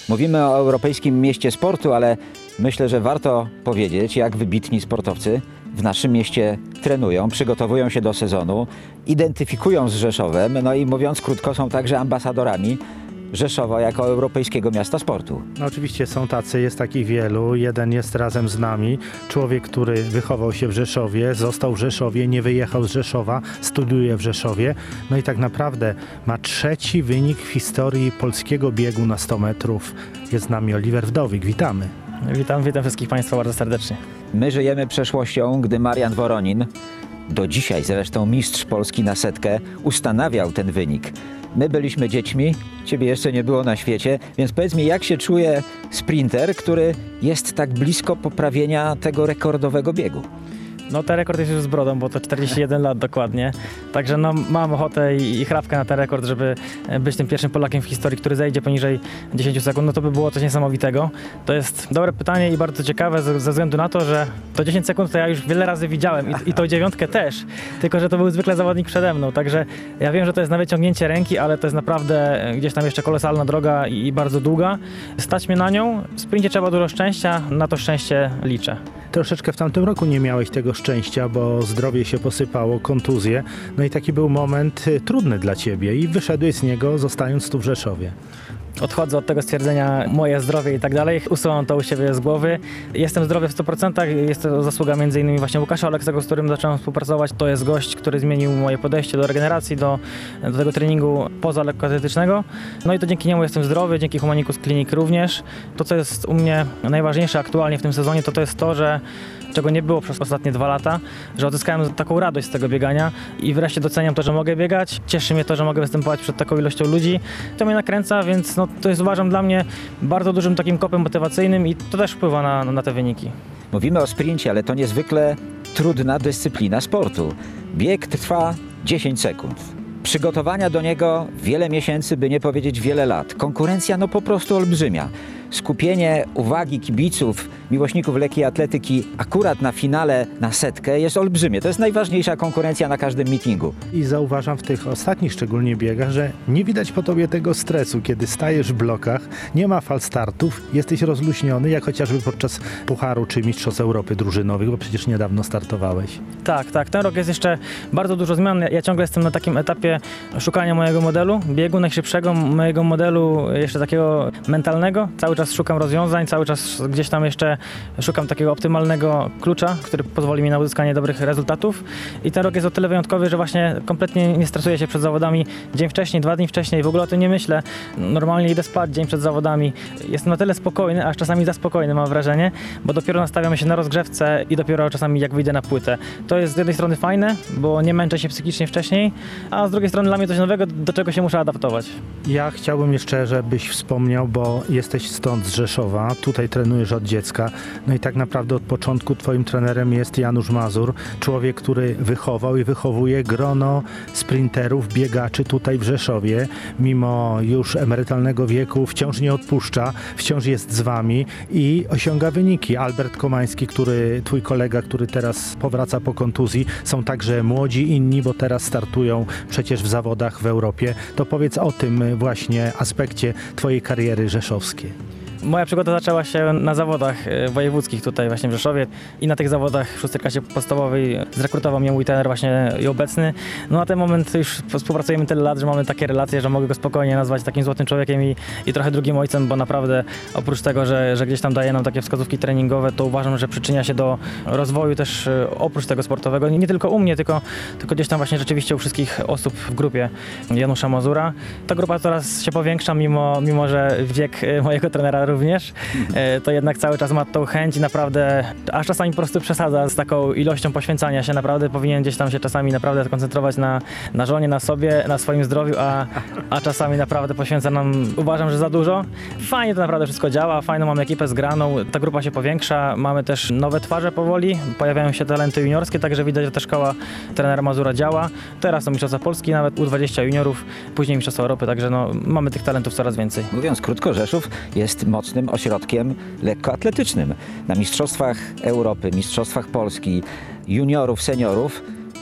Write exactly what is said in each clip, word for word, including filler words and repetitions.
Mówimy o Europejskim Mieście Sportu, ale myślę, że warto powiedzieć, jak wybitni sportowcy w naszym mieście trenują, przygotowują się do sezonu, identyfikują z Rzeszowem, no i mówiąc krótko, są także ambasadorami Rzeszowa jako Europejskiego Miasta Sportu. No oczywiście są tacy, jest takich wielu. Jeden jest razem z nami. Człowiek, który wychował się w Rzeszowie, został w Rzeszowie, nie wyjechał z Rzeszowa, studiuje w Rzeszowie. No i tak naprawdę ma trzeci wynik w historii polskiego biegu na sto metrów. Jest z nami Oliver Wdowik. Witamy. Witam, witam wszystkich Państwa bardzo serdecznie. My żyjemy przeszłością, gdy Marian Woronin, do dzisiaj zresztą mistrz Polski na setkę, ustanawiał ten wynik. My byliśmy dziećmi, ciebie jeszcze nie było na świecie, więc powiedz mi, jak się czuje sprinter, który jest tak blisko poprawienia tego rekordowego biegu? No ten rekord jest już z brodą, bo to czterdzieści jeden lat dokładnie. Także no mam ochotę i, i chrapkę na ten rekord, żeby być tym pierwszym Polakiem w historii, który zejdzie poniżej dziesięć sekund. No to by było coś niesamowitego. To jest dobre pytanie i bardzo ciekawe ze, ze względu na to, że to dziesięć sekund to ja już wiele razy widziałem i, i to dziewiątkę też. Tylko że to był zwykle zawodnik przede mną. Także ja wiem, że to jest na wyciągnięcie ręki, ale to jest naprawdę gdzieś tam jeszcze kolosalna droga i, i bardzo długa. Stać mnie na nią. W sprincie trzeba dużo szczęścia, na to szczęście liczę. Troszeczkę w tamtym roku nie miałeś tego szczęścia, bo zdrowie się posypało, kontuzje. No i taki był moment trudny dla ciebie i wyszedłeś z niego, zostając tu w Rzeszowie. Odchodzę od tego stwierdzenia moje zdrowie i tak dalej. Usuwam to u siebie z głowy. Jestem zdrowy w stu procentach. Jest to zasługa między innymi właśnie Łukasza Oleksego, z którym zacząłem współpracować. To jest gość, który zmienił moje podejście do regeneracji, do, do tego treningu poza lekkoatletycznego. No i to dzięki niemu jestem zdrowy, dzięki Humanicus Clinic również. To, co jest u mnie najważniejsze aktualnie w tym sezonie, to to jest to, że czego nie było przez ostatnie dwa lata, że odzyskałem taką radość z tego biegania i wreszcie doceniam to, że mogę biegać. Cieszy mnie to, że mogę występować przed taką ilością ludzi. To mnie nakręca, więc no, to jest, uważam, dla mnie bardzo dużym takim kopem motywacyjnym i to też wpływa na, na te wyniki. Mówimy o sprincie, ale to niezwykle trudna dyscyplina sportu. Bieg trwa dziesięć sekund. Przygotowania do niego wiele miesięcy, by nie powiedzieć wiele lat. Konkurencja no po prostu olbrzymia. Skupienie uwagi kibiców, miłośników lekkiej atletyki akurat na finale na setkę jest olbrzymie. To jest najważniejsza konkurencja na każdym meetingu. I zauważam w tych ostatnich szczególnie biegach, że nie widać po tobie tego stresu, kiedy stajesz w blokach, nie ma fal startów, jesteś rozluźniony, jak chociażby podczas Pucharu czy Mistrzostw Europy drużynowych, bo przecież niedawno startowałeś. Tak, tak. Ten rok jest jeszcze bardzo dużo zmian. Ja ciągle jestem na takim etapie szukania mojego modelu, biegu najszybszego, mojego modelu jeszcze takiego mentalnego. Cały czas szukam rozwiązań, cały czas gdzieś tam jeszcze szukam takiego optymalnego klucza, który pozwoli mi na uzyskanie dobrych rezultatów. I ten rok jest o tyle wyjątkowy, że właśnie kompletnie nie stresuję się przed zawodami dzień wcześniej, dwa dni wcześniej, w ogóle o tym nie myślę. Normalnie idę spać dzień przed zawodami. Jestem na tyle spokojny, aż czasami za spokojny mam wrażenie, bo dopiero nastawiamy się na rozgrzewce i dopiero czasami jak wyjdę na płytę. To jest z jednej strony fajne, bo nie męczę się psychicznie wcześniej, a z drugiej strony dla mnie coś nowego, do czego się muszę adaptować. Ja chciałbym jeszcze, żebyś wspomniał, bo jesteś stąd z Rzeszowa, tutaj trenujesz od dziecka, no i tak naprawdę od początku twoim trenerem jest Janusz Mazur, człowiek, który wychował i wychowuje grono sprinterów, biegaczy tutaj w Rzeszowie, mimo już emerytalnego wieku wciąż nie odpuszcza, wciąż jest z wami i osiąga wyniki. Albert Komański, który, twój kolega, który teraz powraca po kontuzji, są także młodzi inni, bo teraz startują przecież w zawodach w Europie. To powiedz o tym właśnie aspekcie twojej kariery rzeszowskiej. Moja przygoda zaczęła się na zawodach wojewódzkich tutaj właśnie w Rzeszowie i na tych zawodach w szóstej klasie podstawowej zrekrutował mnie mój trener właśnie i obecny. No na ten moment już współpracujemy tyle lat, że mamy takie relacje, że mogę go spokojnie nazwać takim złotym człowiekiem i, i trochę drugim ojcem, bo naprawdę oprócz tego, że, że gdzieś tam daje nam takie wskazówki treningowe, to uważam, że przyczynia się do rozwoju też oprócz tego sportowego. Nie, nie tylko u mnie, tylko, tylko gdzieś tam właśnie rzeczywiście u wszystkich osób w grupie Janusza Mazura. Ta grupa coraz się powiększa, mimo, mimo że wiek mojego trenera również, to jednak cały czas ma tą chęć i naprawdę, aż czasami po prostu przesadza z taką ilością poświęcania się, naprawdę powinien gdzieś tam się czasami naprawdę skoncentrować na, na żonie, na sobie, na swoim zdrowiu, a, a czasami naprawdę poświęca nam, uważam, że za dużo. Fajnie to naprawdę wszystko działa, fajną mamy ekipę zgraną, ta grupa się powiększa, mamy też nowe twarze powoli, pojawiają się talenty juniorskie, także widać, że ta szkoła trenera Mazura działa. Teraz są mistrzostwa Polski, nawet U dwadzieścia juniorów, później mistrzostwa Europy, także no, mamy tych talentów coraz więcej. Mówiąc krótko, Rzeszów jest mocnym ośrodkiem lekkoatletycznym. Na mistrzostwach Europy, mistrzostwach Polski, juniorów, seniorów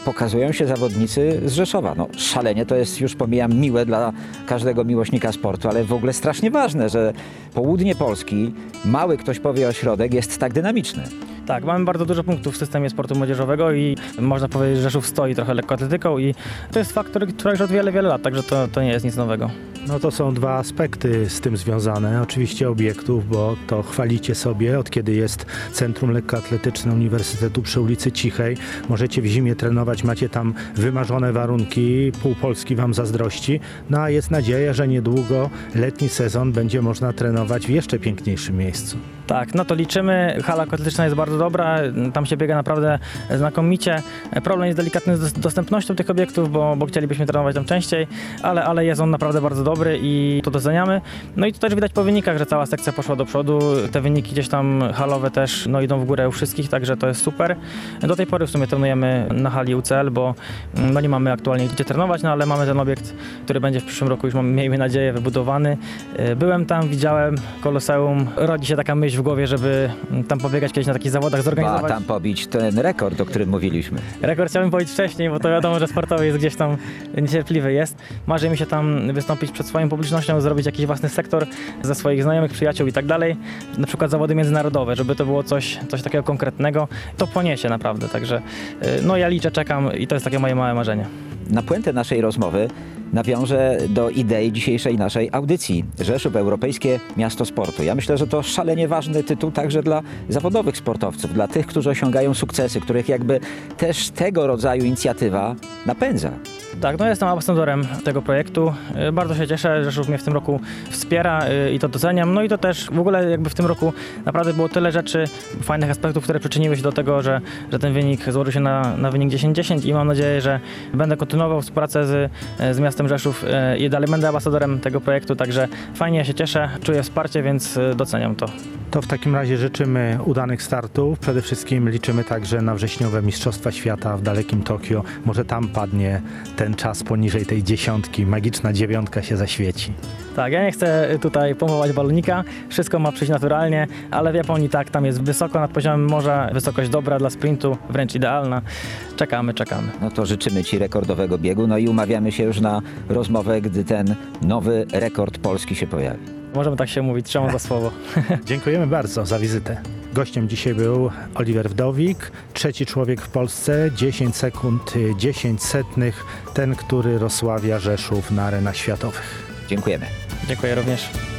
pokazują się zawodnicy z Rzeszowa. No, szalenie to jest, już pomijam, miłe dla każdego miłośnika sportu, ale w ogóle strasznie ważne, że południe Polski, mały ktoś powie ośrodek, jest tak dynamiczny. Tak, mamy bardzo dużo punktów w systemie sportu młodzieżowego i można powiedzieć, że Rzeszów stoi trochę lekkoatletyką i to jest fakt, który trwa już od wiele, wiele lat, także to, to nie jest nic nowego. No to są dwa aspekty z tym związane. Oczywiście obiektów, bo to chwalicie sobie, od kiedy jest Centrum Lekkoatletyczne Uniwersytetu przy ulicy Cichej. Możecie w zimie trenować, macie tam wymarzone warunki, pół Polski wam zazdrości. No a jest nadzieja, że niedługo letni sezon będzie można trenować w jeszcze piękniejszym miejscu. Tak, no to liczymy. Hala atletyczna jest bardzo dobra, tam się biega naprawdę znakomicie. Problem jest delikatny z dostępnością tych obiektów, bo, bo chcielibyśmy trenować tam częściej, ale, ale jest on naprawdę bardzo dobry i to doceniamy. No i to też widać po wynikach, że cała sekcja poszła do przodu. Te wyniki gdzieś tam halowe też no, idą w górę u wszystkich, także to jest super. Do tej pory w sumie trenujemy na hali U C L, bo no, nie mamy aktualnie gdzie trenować, no ale mamy ten obiekt, który będzie w przyszłym roku już, mamy, miejmy nadzieję, wybudowany. Byłem tam, widziałem Koloseum, rodzi się taka myśl w głowie, żeby tam pobiegać kiedyś na takich zawodach, zorganizować. A tam pobić ten rekord, o którym mówiliśmy. Rekord chciałbym powiedzieć wcześniej, bo to wiadomo, że sportowy jest gdzieś tam niecierpliwy jest. Marzy mi się tam wystąpić przed swoją publicznością, zrobić jakiś własny sektor ze swoich znajomych, przyjaciół i tak dalej. Na przykład zawody międzynarodowe, żeby to było coś, coś takiego konkretnego. To poniesie naprawdę, także no ja liczę, czekam i to jest takie moje małe marzenie. Na puentę naszej rozmowy nawiążę do idei dzisiejszej naszej audycji. Rzeszów, Europejskie Miasto Sportu. Ja myślę, że to szalenie ważny tytuł także dla zawodowych sportowców, dla tych, którzy osiągają sukcesy, których jakby też tego rodzaju inicjatywa napędza. Tak, no jestem ambasadorem tego projektu. Bardzo się cieszę, że Rzeszów mnie w tym roku wspiera i to doceniam. No i to też w ogóle jakby w tym roku naprawdę było tyle rzeczy, fajnych aspektów, które przyczyniły się do tego, że, że ten wynik złożył się na, na wynik dziesięć dziesięć i mam nadzieję, że będę kontynuował współpracę z, z miastem Rzeszów i dalej będę ambasadorem tego projektu, także fajnie, ja się cieszę, czuję wsparcie, więc doceniam to. To w takim razie życzymy udanych startów. Przede wszystkim liczymy także na wrześniowe Mistrzostwa Świata w dalekim Tokio. Może tam padnie ten czas poniżej tej dziesiątki, magiczna dziewiątka się zaświeci. Tak, ja nie chcę tutaj pompować balonika, wszystko ma przyjść naturalnie, ale w Japonii tak, tam jest wysoko nad poziomem morza, wysokość dobra dla sprintu, wręcz idealna. Czekamy, czekamy. No to życzymy Ci rekordowego biegu, no i umawiamy się już na rozmowę, gdy ten nowy rekord Polski się pojawi. Możemy tak się mówić, trzymam za słowo. Dziękujemy bardzo za wizytę. Gościem dzisiaj był Oliver Wdowik, trzeci człowiek w Polsce, dziesięć sekund, dziesięć setnych, ten, który rozsławia Rzeszów na arenach światowych. Dziękujemy. Dziękuję również.